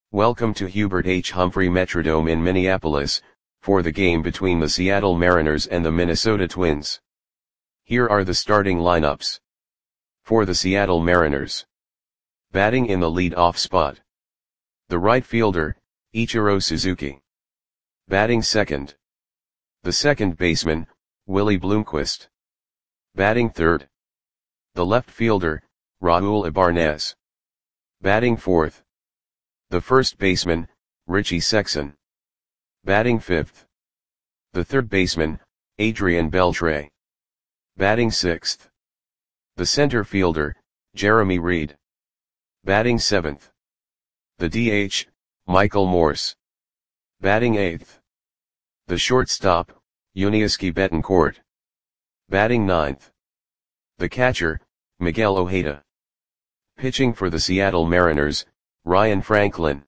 Welcome to Hubert H. Humphrey Metrodome in Minneapolis, for the game between the Seattle Mariners and the Minnesota Twins. Here are the starting lineups. For the Seattle Mariners. Batting in the lead-off spot. The right fielder, Ichiro Suzuki. Batting second. The second baseman, Willie Bloomquist. Batting third. The left fielder, Raul Ibanez. Batting fourth. The first baseman, Richie Sexson. Batting fifth. The third baseman, Adrian Beltre. Batting sixth. The center fielder, Jeremy Reed. Batting seventh. The DH, Michael Morse. Batting eighth. The shortstop, Yuniesky Betancourt. Batting ninth. The catcher, Miguel Ojeda. Pitching for the Seattle Mariners, Ryan Franklin.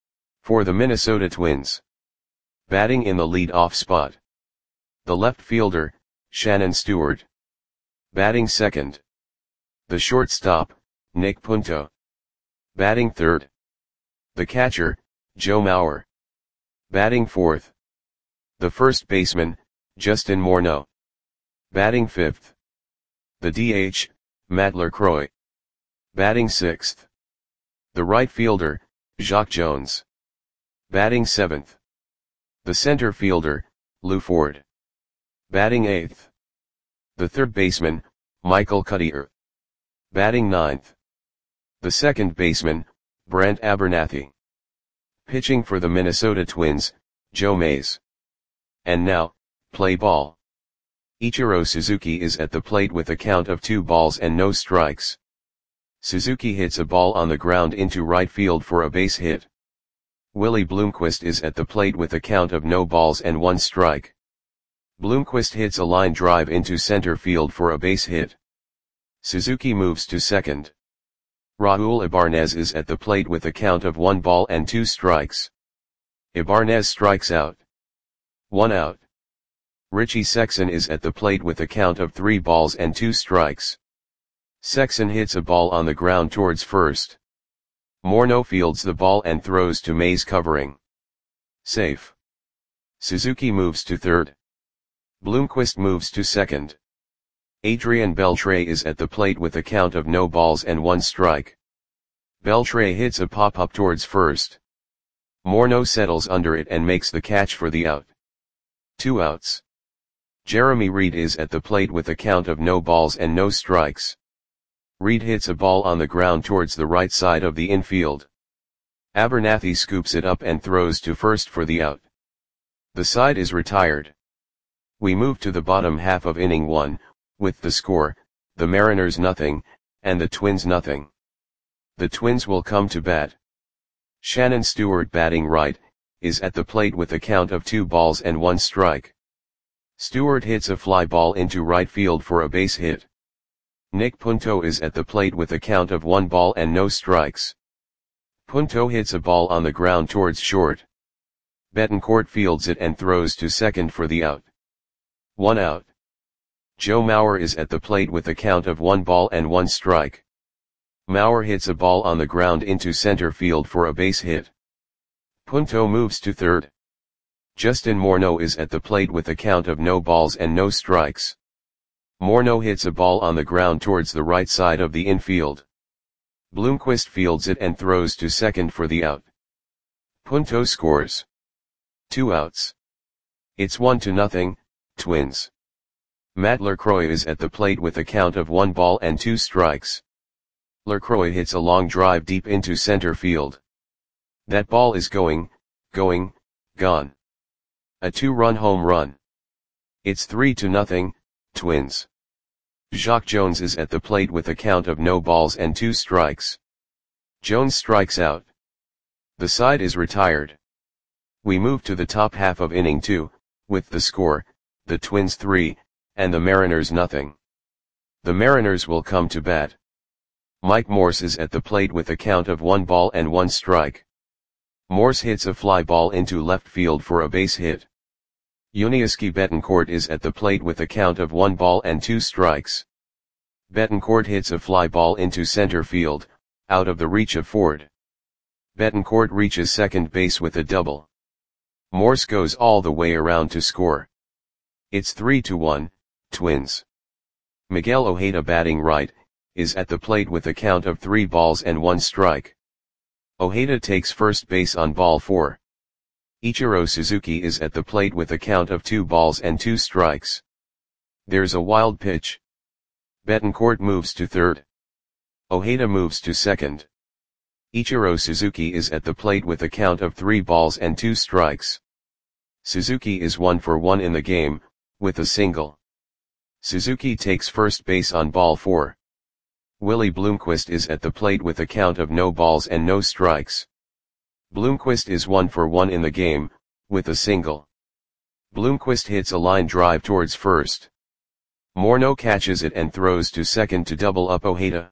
For the Minnesota Twins. Batting in the lead-off spot. The left fielder, Shannon Stewart. Batting second. The shortstop, Nick Punto. Batting third. The catcher, Joe Mauer. Batting fourth. The first baseman, Justin Morneau. Batting fifth. The DH, Matt LaCroix. Batting sixth. The right fielder, Jacque Jones. Batting seventh. The center fielder, Lou Ford. Batting eighth. The third baseman, Michael Cuddyer. Batting ninth. The second baseman, Brent Abernathy. Pitching for the Minnesota Twins, Joe Mays. And now, play ball. Ichiro Suzuki is at the plate with a count of 2 balls and no strikes. Suzuki hits a ball on the ground into right field for a base hit. Willie Bloomquist is at the plate with a count of no balls and 1 strike. Bloomquist hits a line drive into center field for a base hit. Suzuki moves to second. Raul Ibanez is at the plate with a count of 1 ball and 2 strikes. Ibanez strikes out. 1 out. Richie Sexson is at the plate with a count of 3 balls and 2 strikes. Sexson hits a ball on the ground towards first. Morneau fields the ball and throws to Mays covering. Safe. Suzuki moves to third. Bloomquist moves to second. Adrian Beltre is at the plate with a count of no balls and 1 strike. Beltre hits a pop-up towards first. Morneau settles under it and makes the catch for the out. 2 outs. Jeremy Reed is at the plate with a count of no balls and no strikes. Reed hits a ball on the ground towards the right side of the infield. Abernathy scoops it up and throws to first for the out. The side is retired. We move to the bottom half of inning 1, with the score, the Mariners nothing, and the Twins nothing. The Twins will come to bat. Shannon Stewart, batting right, is at the plate with a count of 2 balls and 1 strike. Stewart hits a fly ball into right field for a base hit. Nick Punto is at the plate with a count of 1 ball and no strikes. Punto hits a ball on the ground towards short. Betancourt fields it and throws to second for the out. 1 out. Joe Mauer is at the plate with a count of 1 ball and 1 strike. Mauer hits a ball on the ground into center field for a base hit. Punto moves to third. Justin Morneau is at the plate with a count of no balls and no strikes. Morneau hits a ball on the ground towards the right side of the infield. Bloomquist fields it and throws to second for the out. Punto scores. 2 outs. It's 1-0, Twins. Matt LaCroix is at the plate with a count of 1 ball and 2 strikes. LaCroix hits a long drive deep into center field. That ball is gone. A 2-run home run. It's 3-0, Twins. Jacque Jones is at the plate with a count of no balls and 2 strikes. Jones strikes out. The side is retired. We move to the top half of inning 2, with the score, the Twins 3, and the Mariners nothing. The Mariners will come to bat. Mike Morse is at the plate with a count of 1 ball and 1 strike. Morse hits a fly ball into left field for a base hit. Yuniesky Betancourt is at the plate with a count of 1 ball and 2 strikes. Betancourt hits a fly ball into center field, out of the reach of Ford. Betancourt reaches second base with a double. Morse goes all the way around to score. It's 3-1, Twins. Miguel Ojeda, batting right, is at the plate with a count of 3 balls and 1 strike. Ojeda takes first base on ball 4. Ichiro Suzuki is at the plate with a count of 2 balls and 2 strikes. There's a wild pitch. Betancourt moves to third. Ojeda moves to second. Ichiro Suzuki is at the plate with a count of 3 balls and 2 strikes. Suzuki is 1 for 1 in the game, with a single. Suzuki takes first base on ball 4. Willie Bloomquist is at the plate with a count of no balls and no strikes. Bloomquist is 1 for 1 in the game, with a single. Bloomquist hits a line drive towards first. Morneau catches it and throws to second to double up Ojeda.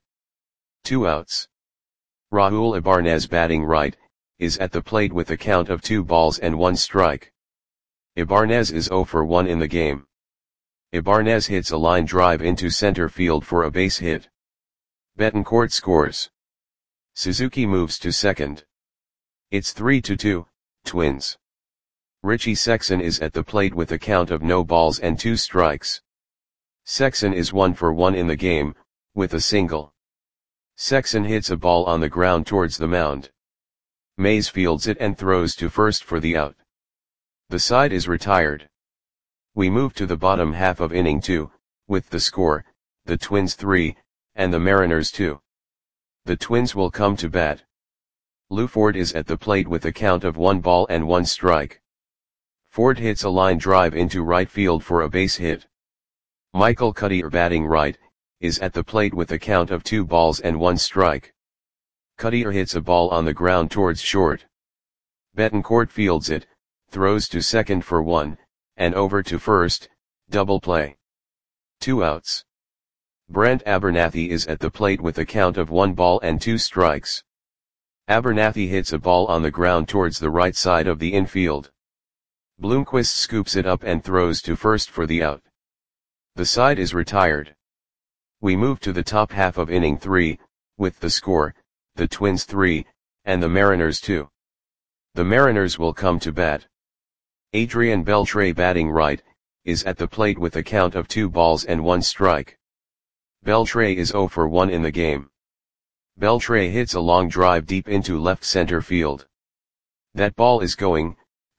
2 outs. Raul Ibanez, batting right, is at the plate with a count of 2 balls and 1 strike. Ibanez is 0 for 1 in the game. Ibanez hits a line drive into center field for a base hit. Betancourt scores. Suzuki moves to second. It's 3-2, Twins. Richie Sexson is at the plate with a count of no balls and 2 strikes. Sexson is 1 for 1 in the game, with a single. Sexson hits a ball on the ground towards the mound. Mays fields it and throws to first for the out. The side is retired. We move to the bottom half of inning 2, with the score, the Twins 3, and the Mariners 2. The Twins will come to bat. Lou Ford is at the plate with a count of 1 ball and 1 strike. Ford hits a line drive into right field for a base hit. Michael Cuddyer, batting right, is at the plate with a count of 2 balls and 1 strike. Cuddyer hits a ball on the ground towards short. Betancourt fields it, throws to second for 1, and over to first, double play. 2 outs. Brent Abernathy is at the plate with a count of 1 ball and 2 strikes. Abernathy hits a ball on the ground towards the right side of the infield. Bloomquist scoops it up and throws to first for the out. The side is retired. We move to the top half of inning 3, with the score, the Twins 3, and the Mariners 2. The Mariners will come to bat. Adrian Beltre, batting right, is at the plate with a count of 2 balls and 1 strike. Beltre is 0 for 1 in the game. Beltre hits a long drive deep into left center field. That ball is gone.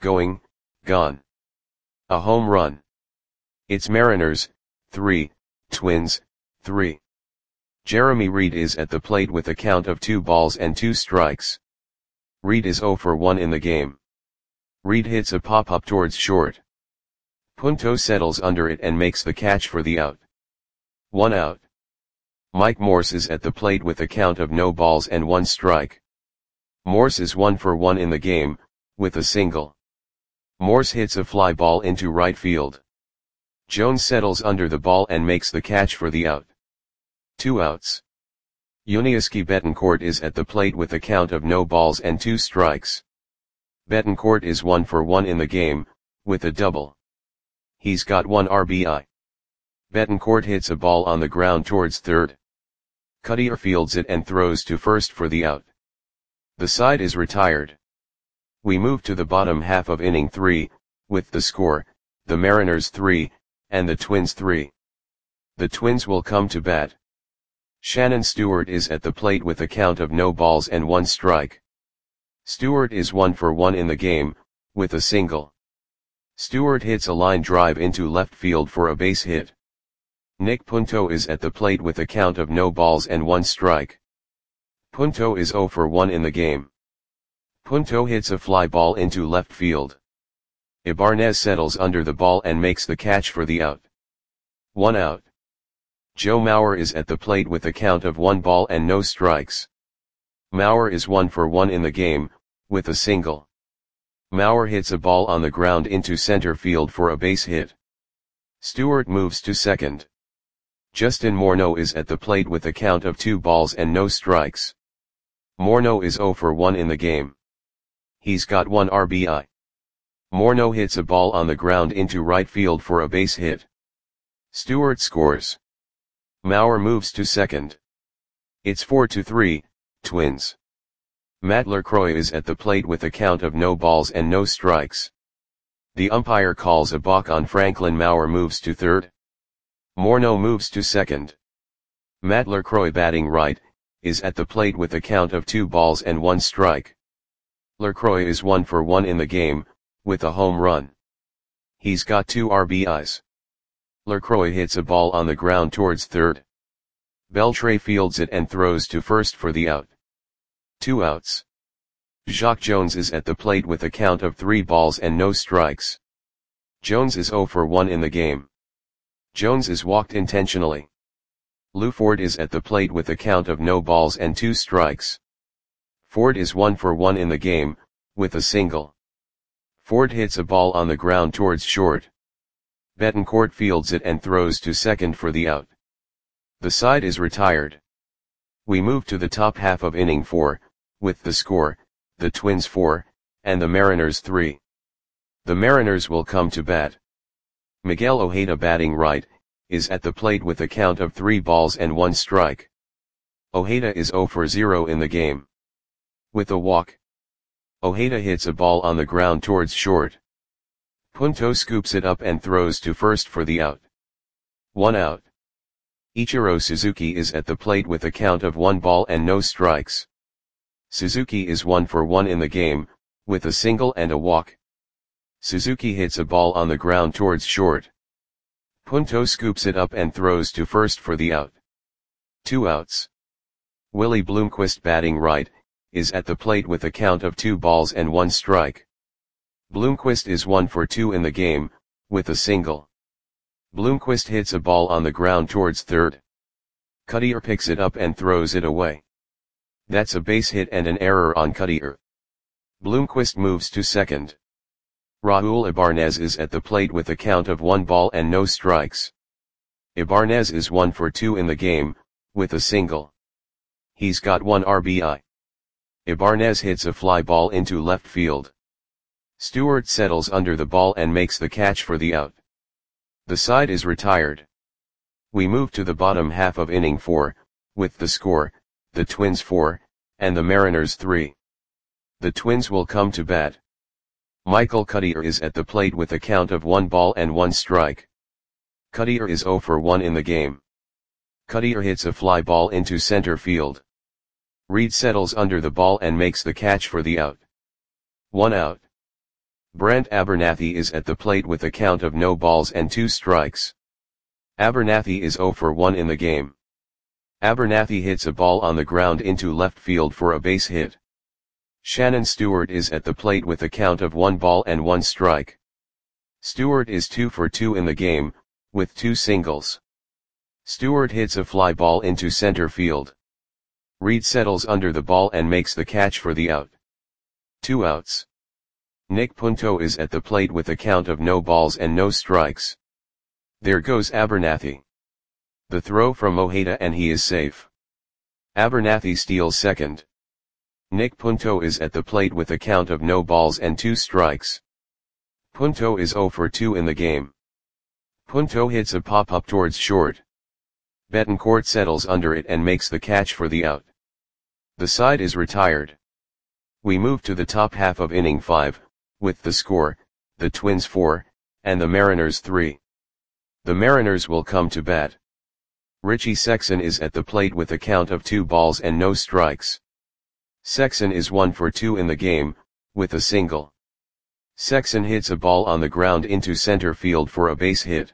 A home run. It's Mariners 3, Twins 3. Jeremy Reed is at the plate with a count of 2 balls and 2 strikes. Reed is 0 for 1 in the game. Reed hits a pop-up towards short. Punto settles under it and makes the catch for the out. 1 out. Mike Morse is at the plate with a count of no balls and 1 strike. Morse is 1 for 1 in the game, with a single. Morse hits a fly ball into right field. Jones settles under the ball and makes the catch for the out. 2 outs. Yuniesky Betancourt is at the plate with a count of no balls and 2 strikes. Betancourt is 1 for 1 in the game, with a double. He's got 1 RBI. Betancourt hits a ball on the ground towards third. Cuddyer fields it and throws to first for the out. The side is retired. We move to the bottom half of inning 3, with the score, the Mariners 3, and the Twins 3. The Twins will come to bat. Shannon Stewart is at the plate with a count of no balls and 1 strike. Stewart is 1 for 1 in the game, with a single. Stewart hits a line drive into left field for a base hit. Nick Punto is at the plate with a count of no balls and 1 strike. Punto is 0 for 1 in the game. Punto hits a fly ball into left field. Ibanez settles under the ball and makes the catch for the out. 1 out. Joe Mauer is at the plate with a count of 1 ball and no strikes. Mauer is 1 for 1 in the game, with a single. Mauer hits a ball on the ground into center field for a base hit. Stewart moves to second. Justin Morneau is at the plate with a count of 2 balls and no strikes. Morneau is 0 for 1 in the game. He's got 1 RBI. Morneau hits a ball on the ground into right field for a base hit. Stewart scores. Mauer moves to second. It's 4-3, Twins. Matt Lacroix is at the plate with a count of no balls and no strikes. The umpire calls a balk on Franklin Maurer, moves to third. Morneau moves to second. Matt Lacroix, batting right, is at the plate with a count of 2 balls and 1 strike. Lacroix is 1 for 1 in the game, with a home run. He's got 2 RBIs. Lacroix hits a ball on the ground towards third. Beltre fields it and throws to first for the out. 2 outs. Jacque Jones is at the plate with a count of 3 balls and no strikes. Jones is 0 for 1 in the game. Jones is walked intentionally. Lew Ford is at the plate with a count of no balls and 2 strikes. Ford is 1 for 1 in the game, with a single. Ford hits a ball on the ground towards short. Betancourt fields it and throws to second for the out. The side is retired. We move to the top half of inning 4, with the score, the Twins 4, and the Mariners 3. The Mariners will come to bat. Miguel Ojeda, batting right, is at the plate with a count of 3 balls and 1 strike. Ojeda is 0 for 0 in the game. With a walk, Ojeda hits a ball on the ground towards short. Punto scoops it up and throws to first for the out. 1 out. Ichiro Suzuki is at the plate with a count of 1 ball and no strikes. Suzuki is 1 for 1 in the game, with a single and a walk. Suzuki hits a ball on the ground towards short. Punto scoops it up and throws to first for the out. 2 outs. Willie Bloomquist, batting right, is at the plate with a count of 2 balls and 1 strike. Bloomquist is 1 for 2 in the game, with a single. Bloomquist hits a ball on the ground towards third. Cuddyer picks it up and throws it away. That's a base hit and an error on Cuddyer. Bloomquist moves to second. Raul Ibanez is at the plate with a count of 1 ball and no strikes. Ibanez is 1 for 2 in the game, with a single. He's got 1 RBI. Ibanez hits a fly ball into left field. Stewart settles under the ball and makes the catch for the out. The side is retired. We move to the bottom half of inning 4, with the score, the Twins 4, and the Mariners 3. The Twins will come to bat. Michael Cuddyer is at the plate with a count of 1 ball and 1 strike. Cuddyer is 0 for 1 in the game. Cuddyer hits a fly ball into center field. Reed settles under the ball and makes the catch for the out. 1 out. Brent Abernathy is at the plate with a count of no balls and 2 strikes. Abernathy is 0 for 1 in the game. Abernathy hits a ball on the ground into left field for a base hit. Shannon Stewart is at the plate with a count of 1 ball and 1 strike. Stewart is 2 for 2 in the game, with 2 singles. Stewart hits a fly ball into center field. Reed settles under the ball and makes the catch for the out. 2 outs. Nick Punto is at the plate with a count of no balls and no strikes. There goes Abernathy. The throw from Ojeda and he is safe. Abernathy steals second. Nick Punto is at the plate with a count of no balls and 2 strikes. Punto is 0 for 2 in the game. Punto hits a pop-up towards short. Betancourt settles under it and makes the catch for the out. The side is retired. We move to the top half of inning 5, with the score, the Twins 4, and the Mariners 3. The Mariners will come to bat. Richie Sexson is at the plate with a count of 2 balls and no strikes. Sexson is 1 for 2 in the game, with a single. Sexson hits a ball on the ground into center field for a base hit.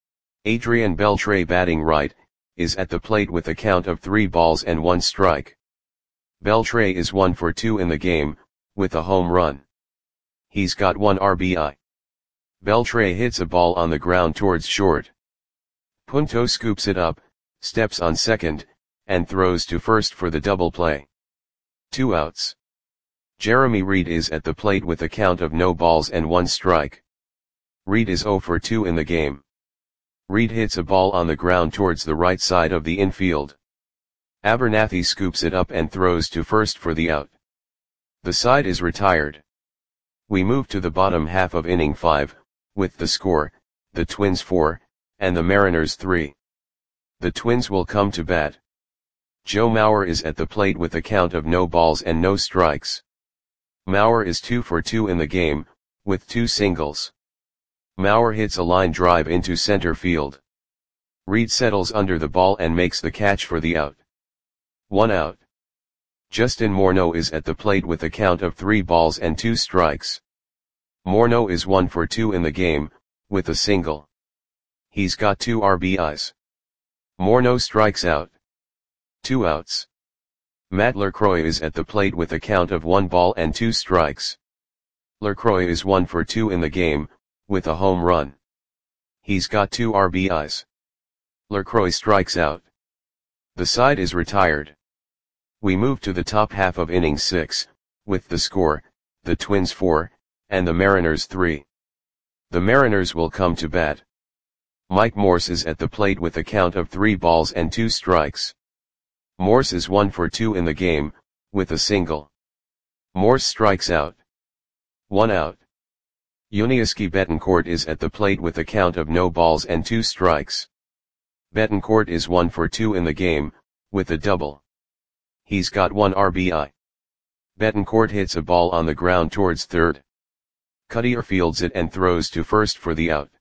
Adrian Beltre, batting right, is at the plate with a count of 3 balls and 1 strike. Beltre is 1 for 2 in the game, with a home run. He's got 1 RBI. Beltre hits a ball on the ground towards short. Punto scoops it up, steps on second, and throws to first for the double play. 2 outs. Jeremy Reed is at the plate with a count of no balls and 1 strike. Reed is 0 for 2 in the game. Reed hits a ball on the ground towards the right side of the infield. Abernathy scoops it up and throws to first for the out. The side is retired. We move to the bottom half of inning 5, with the score, the Twins 4, and the Mariners 3. The Twins will come to bat. Joe Mauer is at the plate with a count of no balls and no strikes. Mauer is 2 for 2 in the game, with 2 singles. Mauer hits a line drive into center field. Reed settles under the ball and makes the catch for the out. 1 out. Justin Morneau is at the plate with a count of 3 balls and 2 strikes. Morneau is 1 for 2 in the game, with a single. He's got 2 RBIs. Morneau strikes out. 2 outs. Matt LaCroix is at the plate with a count of 1 ball and 2 strikes. LaCroix is 1 for 2 in the game, with a home run. He's got 2 RBIs. LaCroix strikes out. The side is retired. We move to the top half of inning 6, with the score, the Twins 4, and the Mariners 3. The Mariners will come to bat. Mike Morse is at the plate with a count of 3 balls and 2 strikes. Morse is 1 for 2 in the game, with a single. Morse strikes out. 1 out. Yuniesky Betancourt is at the plate with a count of no balls and 2 strikes. Betancourt is 1 for 2 in the game, with a double. He's got 1 RBI. Betancourt hits a ball on the ground towards third. Cuttier fields it and throws to first for the out.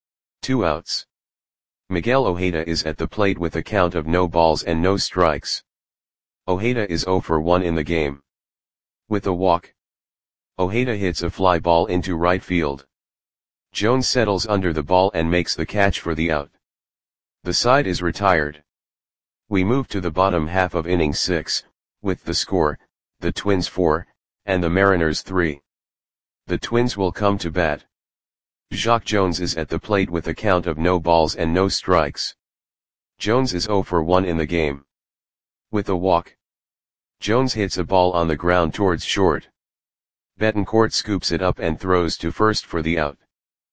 2 outs. Miguel Ojeda is at the plate with a count of no balls and no strikes. Ojeda is 0 for 1 in the game. With a walk. Ojeda hits a fly ball into right field. Jones settles under the ball and makes the catch for the out. The side is retired. We move to the bottom half of inning 6, with the score, the Twins 4, and the Mariners 3. The Twins will come to bat. Jacque Jones is at the plate with a count of no balls and no strikes. Jones is 0 for 1 in the game. With a walk. Jones hits a ball on the ground towards short. Betancourt scoops it up and throws to first for the out.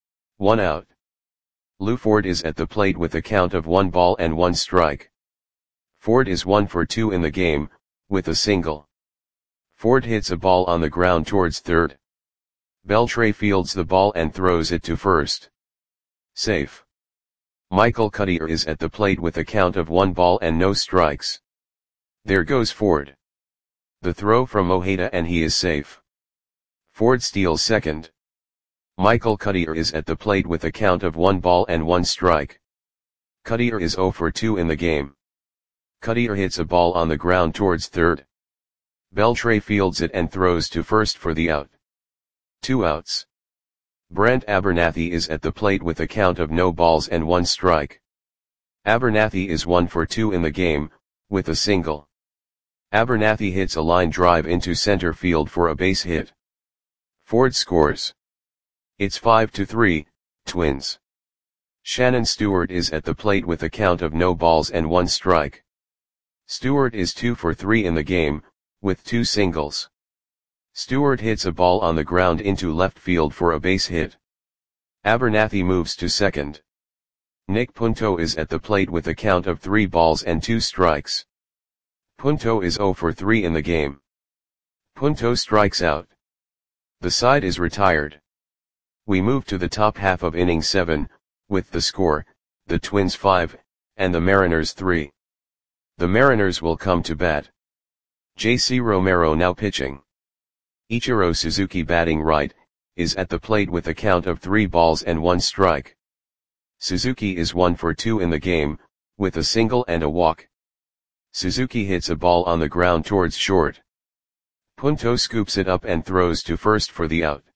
1 out. Lou Ford is at the plate with a count of 1 ball and 1 strike. Ford is 1 for 2 in the game, with a single. Ford hits a ball on the ground towards third. Beltre fields the ball and throws it to first. Safe. Michael Cuttier is at the plate with a count of 1 ball and no strikes. There goes Ford. The throw from Ojeda and he is safe. Ford steals second. Michael Cuttier is at the plate with a count of 1 ball and 1 strike. Cuttier is 0 for 2 in the game. Cuttier hits a ball on the ground towards third. Beltre fields it and throws to first for the out. 2 outs. Brent Abernathy is at the plate with a count of no balls and 1 strike. Abernathy is 1 for 2 in the game, with a single. Abernathy hits a line drive into center field for a base hit. Ford scores. It's 5-3, Twins. Shannon Stewart is at the plate with a count of no balls and 1 strike. Stewart is 2 for 3 in the game, with 2 singles. Stewart hits a ball on the ground into left field for a base hit. Abernathy moves to second. Nick Punto is at the plate with a count of 3 balls and 2 strikes. Punto is 0 for 3 in the game. Punto strikes out. The side is retired. We move to the top half of inning 7, with the score, the Twins 5, and the Mariners 3. The Mariners will come to bat. J.C. Romero now pitching. Ichiro Suzuki batting right, is at the plate with a count of 3 balls and 1 strike. Suzuki is 1 for 2 in the game, with a single and a walk. Suzuki hits a ball on the ground towards short. Punto scoops it up and throws to first for the out.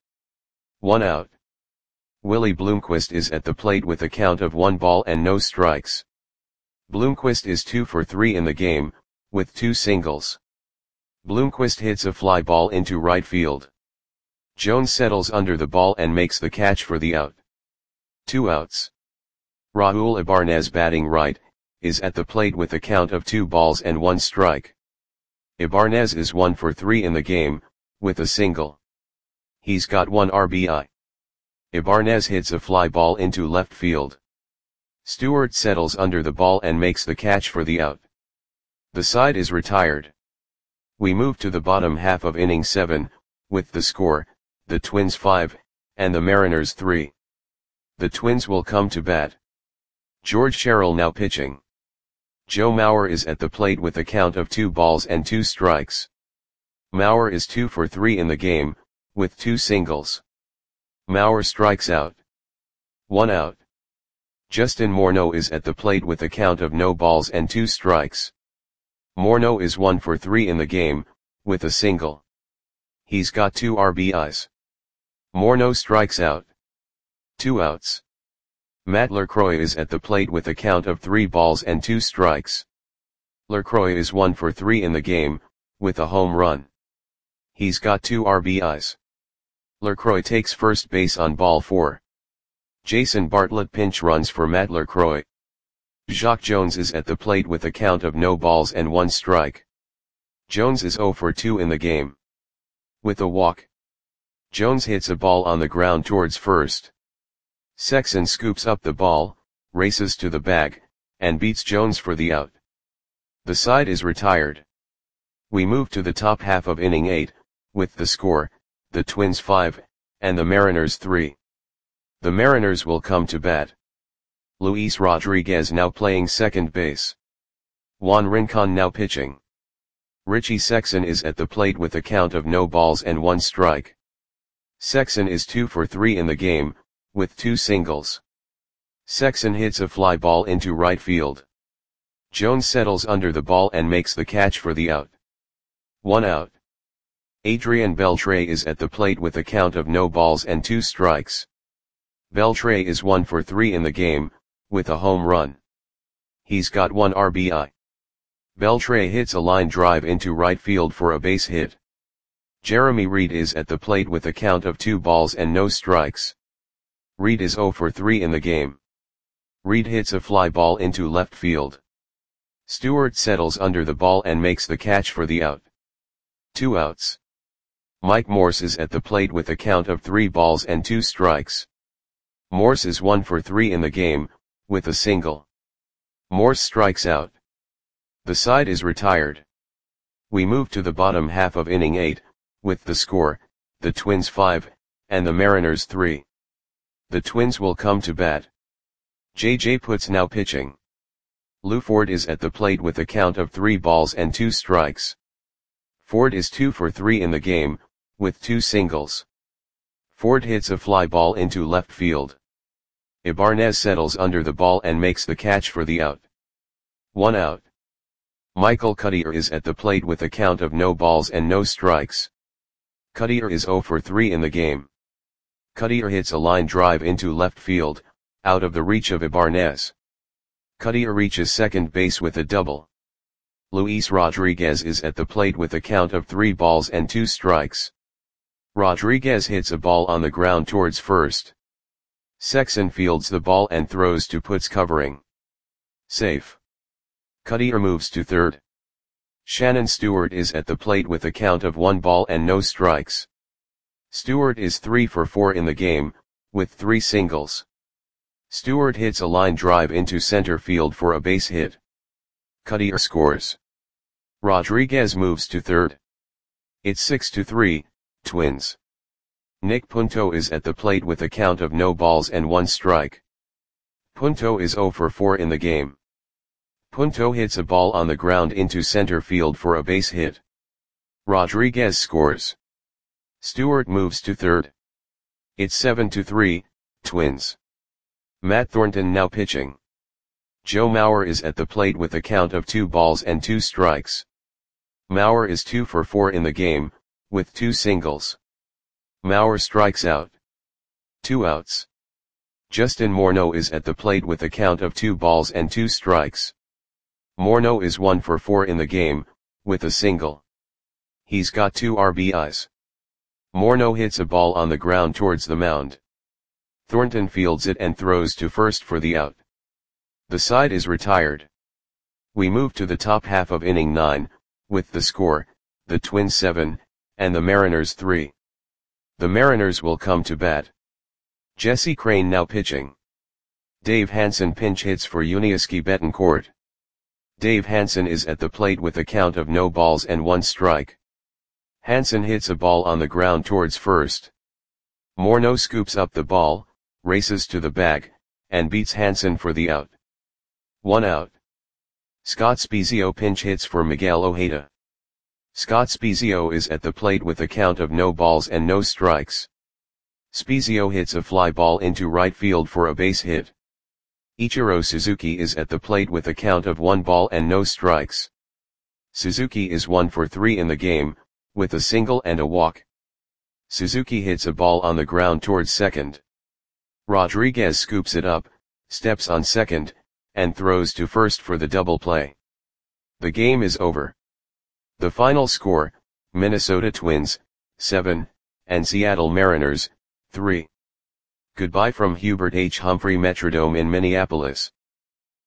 1 out. Willie Bloomquist is at the plate with a count of 1 ball and no strikes. Bloomquist is 2 for 3 in the game, with 2 singles. Bloomquist hits a fly ball into right field. Jones settles under the ball and makes the catch for the out. 2 outs. Raul Ibanez batting right, is at the plate with a count of 2 balls and 1 strike. Ibanez is 1 for 3 in the game, with a single. He's got 1 RBI. Ibanez hits a fly ball into left field. Stewart settles under the ball and makes the catch for the out. The side is retired. We move to the bottom half of inning 7, with the score, the Twins 5, and the Mariners 3. The Twins will come to bat. George Sherrill now pitching. Joe Mauer is at the plate with a count of 2 balls and 2 strikes. Mauer is 2 for 3 in the game, with 2 singles. Mauer strikes out. 1 out. Justin Morneau is at the plate with a count of no balls and 2 strikes. Morneau is 1 for 3 in the game, with a single. He's got 2 RBIs. Morneau strikes out. 2 outs. Matt LaCroix is at the plate with a count of 3 balls and 2 strikes. LaCroix is 1 for 3 in the game, with a home run. He's got 2 RBIs. LaCroix takes first base on ball 4. Jason Bartlett pinch runs for Matt LaCroix. Jacque Jones is at the plate with a count of no balls and 1 strike. Jones is 0 for 2 in the game. With a walk, Jones hits a ball on the ground towards first. Sexson scoops up the ball, races to the bag, and beats Jones for the out. The side is retired. We move to the top half of inning 8, with the score, the Twins 5, and the Mariners 3. The Mariners will come to bat. Luis Rodriguez now playing second base. Juan Rincon now pitching. Richie Sexson is at the plate with a count of no balls and 1 strike. Sexson is 2 for 3 in the game, with 2 singles. Sexson hits a fly ball into right field. Jones settles under the ball and makes the catch for the out. 1 out. Adrian Beltre is at the plate with a count of no balls and 2 strikes. Beltre is 1 for 3 in the game, with a home run. He's got 1 RBI. Beltre hits a line drive into right field for a base hit. Jeremy Reed is at the plate with a count of 2 balls and no strikes. Reed is 0 for 3 in the game. Reed hits a fly ball into left field. Stewart settles under the ball and makes the catch for the out. 2 outs. Mike Morse is at the plate with a count of 3 balls and 2 strikes. Morse is 1 for 3 in the game, with a single. Morse strikes out. The side is retired. We move to the bottom half of inning 8, with the score, the Twins 5, and the Mariners 3. The Twins will come to bat. J.J. Putz now pitching. Lou Ford is at the plate with a count of 3 balls and 2 strikes. Ford is 2 for 3 in the game, with 2 singles. Ford hits a fly ball into left field. Ibanez settles under the ball and makes the catch for the out. 1 out. Michael Cuddyer is at the plate with a count of no balls and no strikes. Cuddyer is 0 for 3 in the game. Cuddyer hits a line drive into left field, out of the reach of Ibanez. Cuddyer reaches second base with a double. Luis Rodriguez is at the plate with a count of 3 balls and 2 strikes. Rodriguez hits a ball on the ground towards first. Sexson fields the ball and throws to Putz covering. Safe. Cuddyer moves to third. Shannon Stewart is at the plate with a count of 1 ball and no strikes. Stewart is 3 for 4 in the game, with 3 singles. Stewart hits a line drive into center field for a base hit. Cuddyer scores. Rodriguez moves to third. It's 6-3, Twins. Nick Punto is at the plate with a count of no balls and 1 strike. Punto is 0 for 4 in the game. Punto hits a ball on the ground into center field for a base hit. Rodriguez scores. Stewart moves to third. It's 7-3, Twins. Matt Thornton now pitching. Joe Mauer is at the plate with a count of 2 balls and 2 strikes. Mauer is 2 for 4 in the game, with 2 singles. Mauer strikes out. 2 outs. Justin Morneau is at the plate with a count of 2 balls and 2 strikes. Morneau is 1 for 4 in the game, with a single. He's got 2 RBIs. Morneau hits a ball on the ground towards the mound. Thornton fields it and throws to first for the out. The side is retired. We move to the top half of inning 9, with the score, the Twins 7, and the Mariners 3. The Mariners will come to bat. Jesse Crain now pitching. Dave Hansen pinch hits for Yuniesky Betancourt. Dave Hansen is at the plate with a count of no balls and 1 strike. Hansen hits a ball on the ground towards first. Morneau scoops up the ball, races to the bag, and beats Hansen for the out. 1 out. Scott Spiezio pinch hits for Miguel Ojeda. Scott Spiezio is at the plate with a count of no balls and no strikes. Spiezio hits a fly ball into right field for a base hit. Ichiro Suzuki is at the plate with a count of 1 ball and no strikes. Suzuki is 1 for 3 in the game, with a single and a walk. Suzuki hits a ball on the ground towards second. Rodriguez scoops it up, steps on second, and throws to first for the double play. The game is over. The final score, Minnesota Twins, 7, and Seattle Mariners, 3. Goodbye from Hubert H. Humphrey Metrodome in Minneapolis.